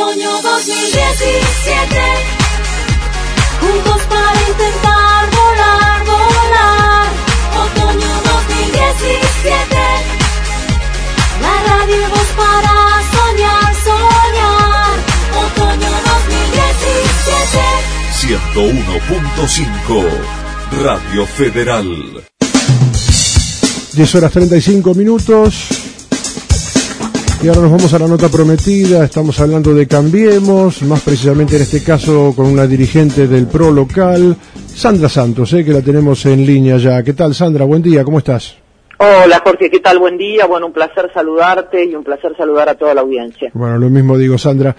Otoño 2017, juntos para intentar volar, volar. Otoño 2017, la radio y voz para soñar, soñar. Otoño 2017. 101.5 Radio Federal. 10:35. Y ahora nos vamos a la nota prometida. Estamos hablando de Cambiemos, más precisamente en este caso con una dirigente del PRO local, Sandra Santos, que la tenemos en línea ya. ¿Qué tal, Sandra? Buen día, ¿cómo estás? Hola, Jorge, ¿qué tal? Buen día. Bueno, un placer saludarte y un placer saludar a toda la audiencia. Bueno, lo mismo digo, Sandra.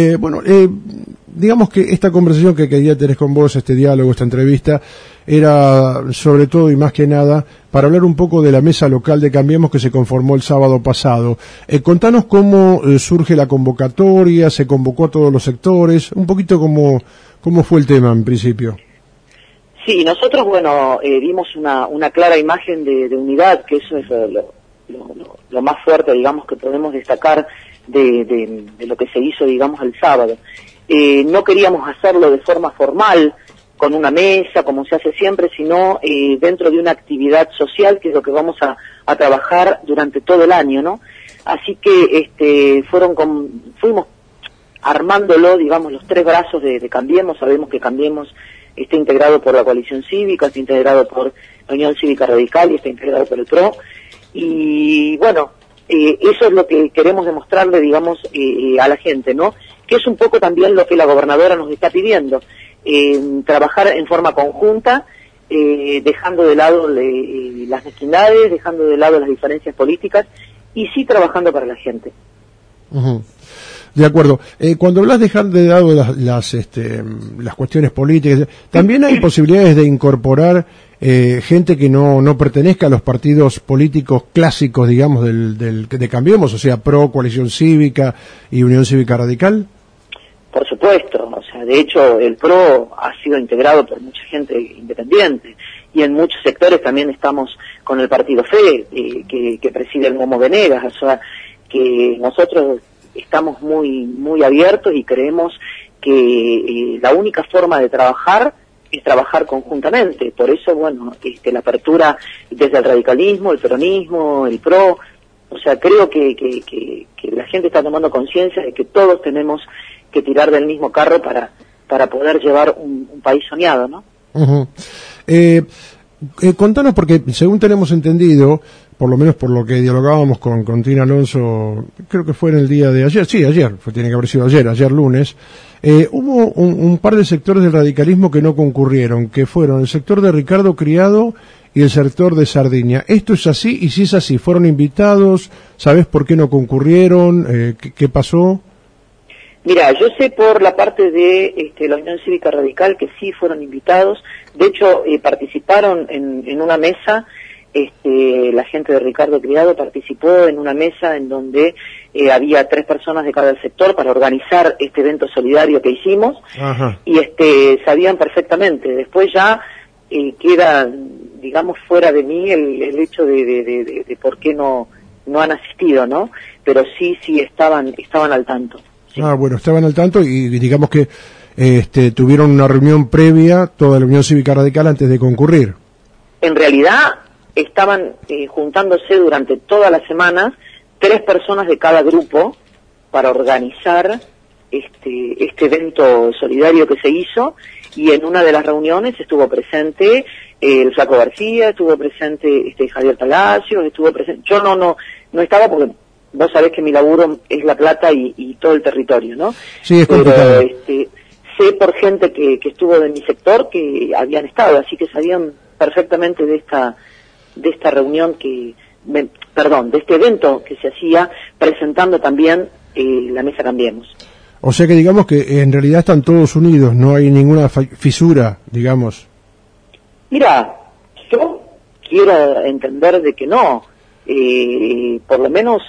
Digamos que esta conversación que quería tener con vos, este diálogo, esta entrevista, era sobre todo y más que nada para hablar un poco de la mesa local de Cambiemos que se conformó el sábado pasado. Contanos cómo surge la convocatoria, se convocó a todos los sectores, un poquito cómo fue el tema en principio. Sí, nosotros, dimos una clara imagen de unidad, que eso es lo más fuerte, digamos, que podemos destacar de lo que se hizo, digamos, el sábado. No queríamos hacerlo de forma formal, con una mesa, como se hace siempre, sino dentro de una actividad social, que es lo que vamos a trabajar durante todo el año, ¿no? Así que fuimos armándolo, digamos, los tres brazos de Cambiemos. Sabemos que Cambiemos está integrado por la coalición cívica, está integrado por la Unión Cívica Radical y está integrado por el PRO. Y bueno, eso es lo que queremos demostrarle, digamos, a la gente, ¿no? Que es un poco también lo que la gobernadora nos está pidiendo, trabajar en forma conjunta, dejando de lado las mezquindades, dejando de lado las diferencias políticas y sí trabajando para la gente. Uh-huh. De acuerdo. Cuando hablas de dejar de lado las cuestiones políticas, ¿también hay posibilidades de incorporar gente que no pertenezca a los partidos políticos clásicos, digamos, de Cambiemos, o sea, PRO, Coalición Cívica y Unión Cívica Radical? Por supuesto, o sea, de hecho el PRO ha sido integrado por mucha gente independiente y en muchos sectores también estamos con el Partido FE, que preside el Momo Venegas, o sea, que nosotros estamos muy abiertos y creemos que la única forma de trabajar es trabajar conjuntamente. Por eso, la apertura desde el radicalismo, el peronismo, el PRO, o sea, creo que la gente está tomando conciencia de que todos tenemos que tirar del mismo carro para poder llevar un país soñado, ¿no? Uh-huh. Contanos, porque según tenemos entendido, por lo menos por lo que dialogábamos con Tina Alonso, creo que fue en el día de ayer, tiene que haber sido ayer lunes, hubo un par de sectores del radicalismo que no concurrieron, que fueron el sector de Ricardo Criado y el sector de Sardiña. ¿Esto es así? Y si es así, ¿fueron invitados? ¿Sabés por qué no concurrieron? ¿Qué pasó? Mira, yo sé por la parte de la Unión Cívica Radical que sí fueron invitados. De hecho, participaron en una mesa. La gente de Ricardo Criado participó en una mesa en donde había 3 personas de cada sector para organizar este evento solidario que hicimos. Ajá. Y sabían perfectamente. Después ya queda, digamos, fuera de mí el hecho de por qué no han asistido, ¿no? Pero sí estaban al tanto. Sí. Bueno, estaban al tanto y digamos que tuvieron una reunión previa toda la Unión Cívica Radical antes de concurrir. En realidad estaban juntándose durante toda la semana 3 personas de cada grupo para organizar este evento solidario que se hizo, y en una de las reuniones estuvo presente el Flaco García, estuvo presente Javier Palacios, estuvo presente. Yo no estaba porque vos sabés que mi laburo es La Plata y todo el territorio, ¿no? Sí, es complicado. Pero sé por gente que estuvo de mi sector que habían estado, así que sabían perfectamente de esta reunión de este evento que se hacía, presentando también la mesa Cambiemos. O sea que digamos que en realidad están todos unidos, no hay ninguna fisura, digamos. Mira, yo quiero entender de que no. Por lo menos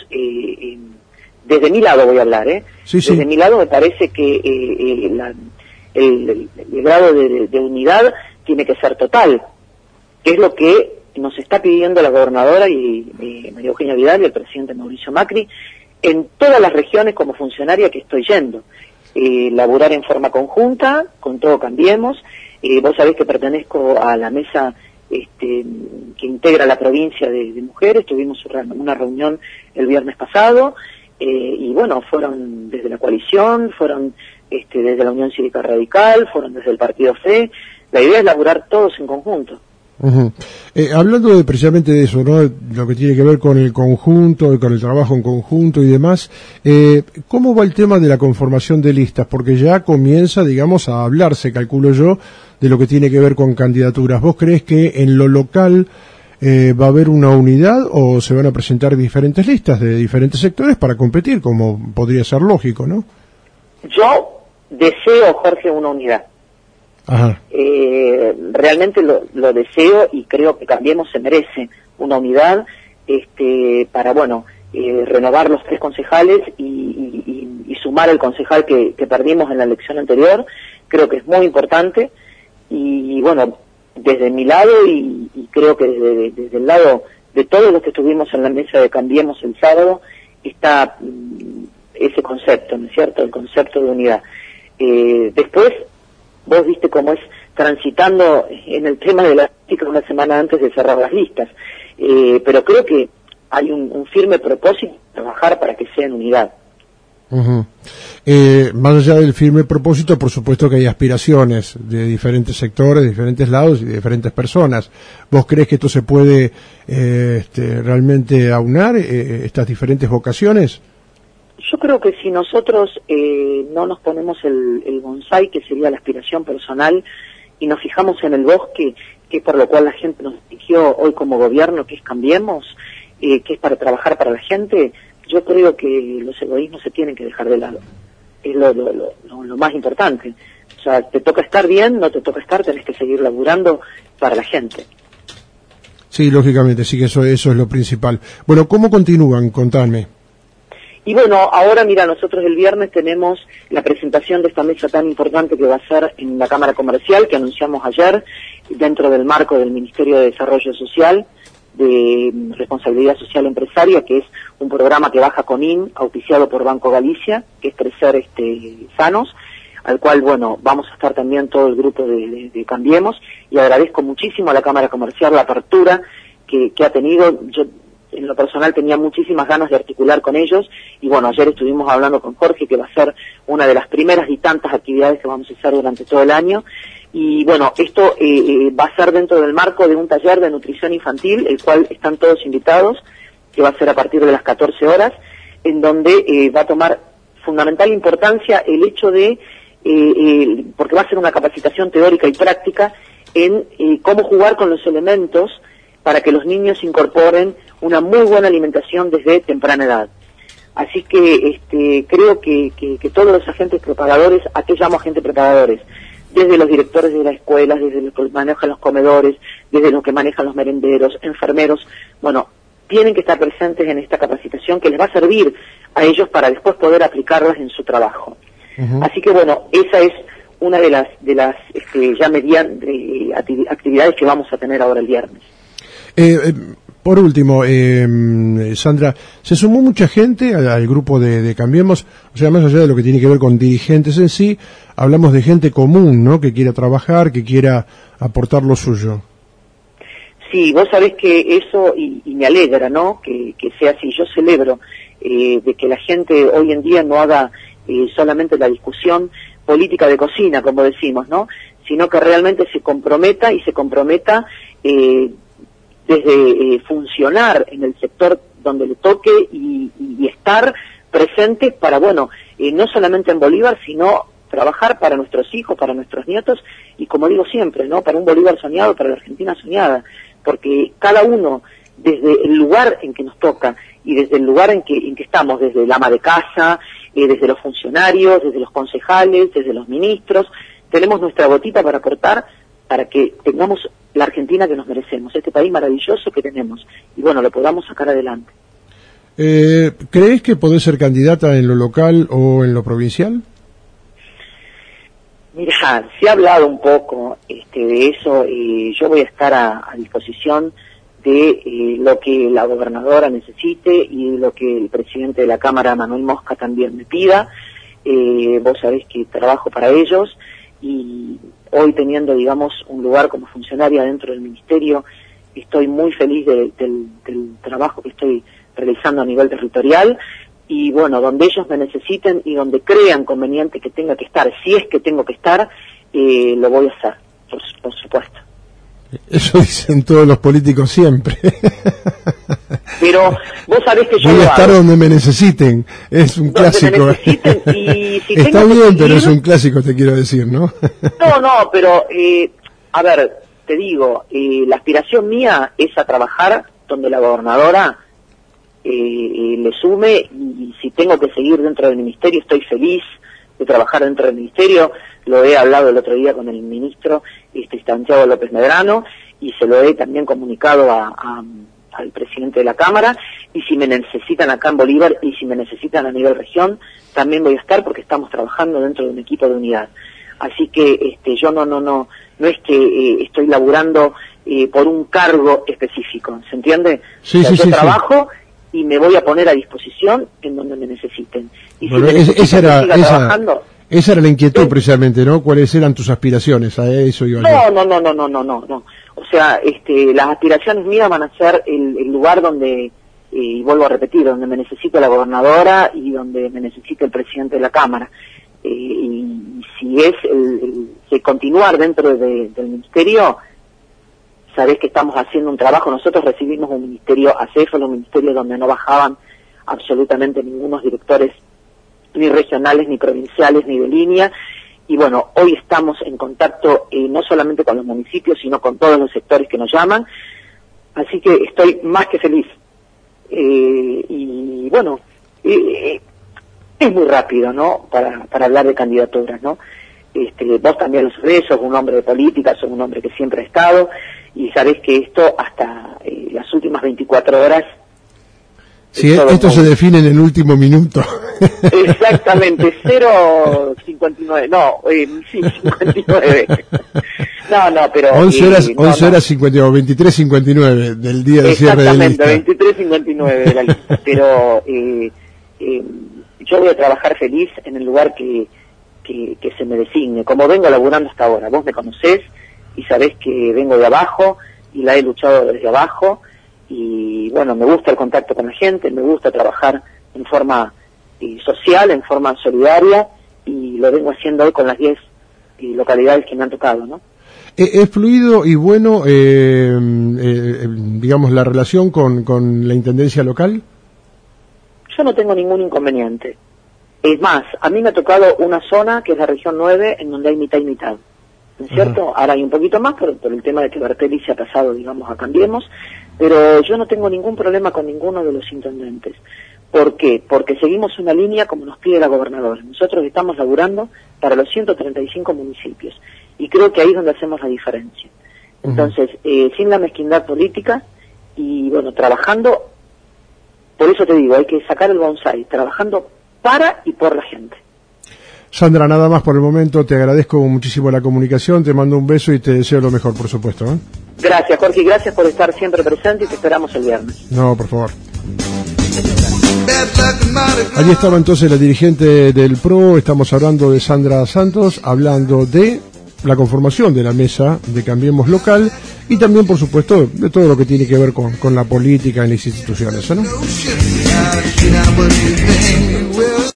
desde mi lado voy a hablar, Sí. Desde mi lado me parece que el grado de unidad tiene que ser total, que es lo que nos está pidiendo la gobernadora y María Eugenia Vidal y el presidente Mauricio Macri en todas las regiones como funcionaria que estoy yendo. laburar en forma conjunta, con todo Cambiemos. Vos sabés que pertenezco a la mesa que integra la provincia de mujeres. Tuvimos una reunión el viernes pasado, y bueno, fueron desde la coalición, fueron desde la Unión Cívica Radical, fueron desde el Partido FE. La idea es laburar todos en conjunto. Uh-huh. Hablando precisamente de eso, ¿no? Lo que tiene que ver con el conjunto, con el trabajo en conjunto y demás, ¿cómo va el tema de la conformación de listas? Porque ya comienza, digamos, a hablarse, calculo yo, de lo que tiene que ver con candidaturas. ¿Vos creés que en lo local va a haber una unidad o se van a presentar diferentes listas de diferentes sectores para competir, como podría ser lógico, ¿no? Yo deseo, Jorge, una unidad. Ajá. Realmente lo deseo, y creo que Cambiemos se merece una unidad para, bueno, renovar los 3 concejales y sumar el concejal que perdimos en la elección anterior. Creo que es muy importante, y bueno, desde mi lado y creo que desde el lado de todos los que estuvimos en la mesa de Cambiemos el sábado, está ese concepto, ¿no es cierto?, el concepto de unidad. Después, vos viste cómo es transitando en el tema de la política una semana antes de cerrar las listas, pero creo que hay un firme propósito de trabajar para que sea en unidad. Uh-huh. Más allá del firme propósito, por supuesto que hay aspiraciones de diferentes sectores, de diferentes lados y de diferentes personas. ¿Vos crees que esto se puede realmente aunar, estas diferentes vocaciones? Yo creo que si nosotros no nos ponemos el bonsái, que sería la aspiración personal, y nos fijamos en el bosque, que es por lo cual la gente nos eligió hoy como gobierno, que es Cambiemos, que es para trabajar para la gente, yo creo que los egoísmos se tienen que dejar de lado. Es lo más importante. O sea, te toca estar bien, no te toca estar, tenés que seguir laburando para la gente. Sí, lógicamente, sí que eso es lo principal. Bueno, ¿cómo continúan? Contadme. Y bueno, ahora mira, nosotros el viernes tenemos la presentación de esta mesa tan importante que va a ser en la Cámara Comercial, que anunciamos ayer, dentro del marco del Ministerio de Desarrollo Social, de Responsabilidad Social Empresaria, que es un programa que baja CONIN, auspiciado por Banco Galicia, que es Crecer Sanos, al cual, bueno, vamos a estar también todo el grupo de Cambiemos, y agradezco muchísimo a la Cámara Comercial la apertura que ha tenido. Yo, en lo personal, tenía muchísimas ganas de articular con ellos, y bueno, ayer estuvimos hablando con Jorge, que va a ser una de las primeras y tantas actividades que vamos a hacer durante todo el año. Y bueno, esto va a ser dentro del marco de un taller de nutrición infantil, el cual están todos invitados, que va a ser a partir de las 14 horas, en donde va a tomar fundamental importancia el hecho de, porque va a ser una capacitación teórica y práctica en cómo jugar con los elementos para que los niños incorporen una muy buena alimentación desde temprana edad. Así que creo que todos los agentes propagadores, ¿a qué llamo agentes propagadores? Desde los directores de las escuelas, desde los que manejan los comedores, desde los que manejan los merenderos, enfermeros, bueno, tienen que estar presentes en esta capacitación que les va a servir a ellos para después poder aplicarlas en su trabajo. Uh-huh. Así que bueno, esa es una de las ya medianas actividades que vamos a tener ahora el viernes. Por último, Sandra, se sumó mucha gente al grupo de Cambiemos, o sea, más allá de lo que tiene que ver con dirigentes en sí, hablamos de gente común, ¿no?, que quiera trabajar, que quiera aportar lo suyo. Sí, vos sabés que eso, y me alegra, ¿no?, que sea así. Yo celebro de que la gente hoy en día no haga solamente la discusión política de cocina, como decimos, ¿no?, sino que realmente se comprometa desde funcionar en el sector donde le toque y estar presente para, bueno, no solamente en Bolívar, sino trabajar para nuestros hijos, para nuestros nietos, y como digo siempre, ¿no?, para un Bolívar soñado, para la Argentina soñada, porque cada uno, desde el lugar en que nos toca y desde el lugar en que estamos, desde el ama de casa, desde los funcionarios, desde los concejales, desde los ministros, tenemos nuestra gotita para aportar para que tengamos la Argentina que nos merecemos, este país maravilloso que tenemos, y bueno, lo podamos sacar adelante. ¿Crees que podés ser candidata en lo local o en lo provincial? Mira, se ha hablado un poco de eso, yo voy a estar a disposición de lo que la gobernadora necesite y lo que el presidente de la Cámara, Manuel Mosca, también me pida. vos sabés que trabajo para ellos, y hoy teniendo, digamos, un lugar como funcionaria dentro del ministerio, estoy muy feliz del trabajo que estoy realizando a nivel territorial, y bueno, donde ellos me necesiten y donde crean conveniente que tenga que estar, si es que tengo que estar, lo voy a hacer, por supuesto. Eso dicen todos los políticos siempre. Pero vos sabés que yo voy a estar hago. donde me necesiten, es un clásico. Me necesiten, y si está tengo bien, que seguir, pero es un clásico, te quiero decir, ¿no? No, pero a ver, te digo, la aspiración mía es a trabajar donde la gobernadora le sume, y si tengo que seguir dentro del ministerio, estoy feliz de trabajar dentro del ministerio. Lo he hablado el otro día con el ministro Santiago López Medrano, y se lo he también comunicado al presidente de la Cámara, y si me necesitan acá en Bolívar y si me necesitan a nivel región, también voy a estar, porque estamos trabajando dentro de un equipo de unidad. Así que yo no es que estoy laburando por un cargo específico, ¿se entiende? Sí, o sea, sí, yo sí, trabajo y me voy a poner a disposición en donde me necesiten. Y bueno, si me necesitan que siga trabajando. Esa era la inquietud precisamente, ¿no? ¿Cuáles eran tus aspiraciones? A eso iba yo. No. O sea, las aspiraciones mías van a ser el lugar donde, y vuelvo a repetir, donde me necesite la gobernadora y donde me necesite el presidente de la Cámara. Y si es el continuar dentro del ministerio, sabés que estamos haciendo un trabajo. Nosotros recibimos un ministerio acéfalo, un ministerio donde no bajaban absolutamente ningunos directores, ni regionales, ni provinciales, ni de línea, y bueno, hoy estamos en contacto no solamente con los municipios, sino con todos los sectores que nos llaman, así que estoy más que feliz. Y bueno, es muy rápido, ¿no?, para hablar de candidaturas, ¿no? Vos también lo sabés, sos un hombre de política, sos un hombre que siempre ha estado, y sabés que esto hasta las últimas 24 horas. Sí, esto se define en el último minuto. Exactamente, 0:59, no, sí, 59. No, pero... 11 horas 59, 23:59 del día de cierre de lista. Exactamente, 23:59 de la lista, pero yo voy a trabajar feliz en el lugar que se me designe, como vengo laburando hasta ahora. Vos me conocés y sabés que vengo de abajo y la he luchado desde abajo, y bueno, me gusta el contacto con la gente, me gusta trabajar en forma social, en forma solidaria, y lo vengo haciendo hoy con las 10 localidades que me han tocado, ¿no? ¿Es fluido y bueno, digamos, la relación con la intendencia local? Yo no tengo ningún inconveniente. Es más, a mí me ha tocado una zona que es la región 9, en donde hay mitad y mitad, ¿no es cierto? Ahora hay un poquito más por el tema de que Bertelli se ha pasado, digamos, a Cambiemos, pero yo no tengo ningún problema con ninguno de los intendentes. ¿Por qué? Porque seguimos una línea como nos pide la gobernadora. Nosotros estamos laburando para los 135 municipios, y creo que ahí es donde hacemos la diferencia. Entonces, sin la mezquindad política, y bueno, trabajando, por eso te digo, hay que sacar el bonsai, trabajando para y por la gente. Sandra, nada más por el momento, te agradezco muchísimo la comunicación, te mando un beso y te deseo lo mejor, por supuesto, ¿eh? Gracias, Jorge, y gracias por estar siempre presente, y te esperamos el viernes. No, por favor. Allí estaba entonces la dirigente del PRO, estamos hablando de Sandra Santos, hablando de la conformación de la mesa de Cambiemos local, y también, por supuesto, de todo lo que tiene que ver con la política en las instituciones, ¿no?